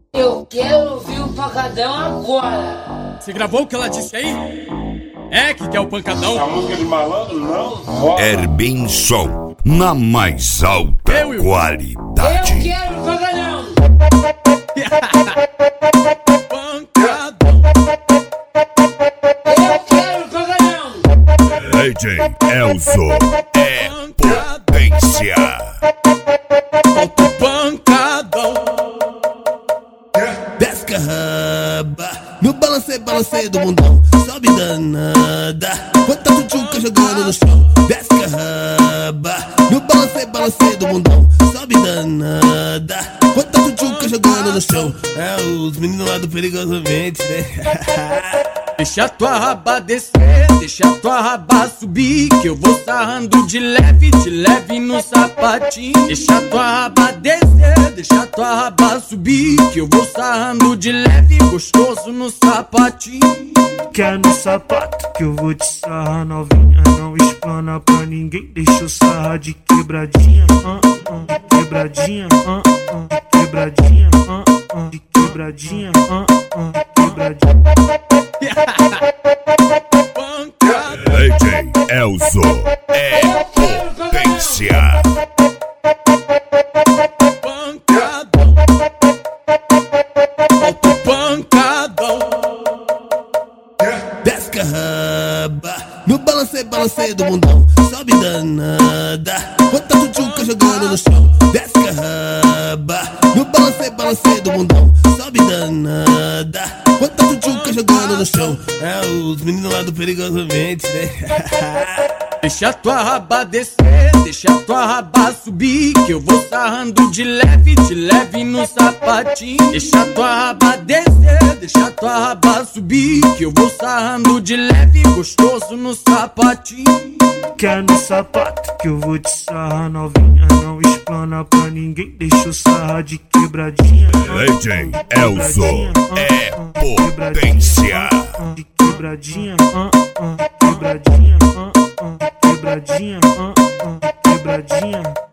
Eu quero ouvir o pancadão agora. Você gravou o que ela disse aí? É que quer o pancadão? A música de malandro, não? Herbem Sol, na mais alta qualidade. Eu quero o pancadão. Pancadão. Eu quero o pancadão. DJ Elzo é potência. Solta o pancadão. Desce a raba no balanceio do mundão. Sobe danada, quanta tchutchuca jogando no chão. Desce a raba no balanceio do mundão. Sobe danada, quanta tchutchuca jogando no chão. É os meninos lá do Perigosamente, né? Deixa tua raba descer, deixa tua raba subir, que eu vou sarrando de leve no sapatinho. Deixa tua raba descer, deixa tua raba subir, que eu vou sarrando de leve, gostoso no sapatinho. Quer no sapato que eu vou te sarrar novinha. Não explana pra ninguém, deixa eu sarrar de quebradinha, de quebradinha, de quebradinha, de quebradinha, de quebradinha. DJ Elzo é potência. Pancadão. Solta o pancadão. Desce a raba no balanceio do mundão. Sobe danada, quanta tchutchuca jogando no chão. Desce a raba no balanceio do mundão. Sobe danada, quanta tchutchuca jogando no chão. É os meninos lá do Perigosamente, né? Deixa tua raba descer, deixa tua raba subir, que eu vou sarrando de leve no sapatinho. Deixa tua raba descer, deixa tua raba subir, que eu vou sarrando de leve, gostoso no sapatinho. Quer no sapato que eu vou te sarrar novinha. Não explana pra ninguém, deixa eu sarrar de quebradinha. DJ Elzo é potência. De quebradinha, quebradinha, quebradinha, quebradinha.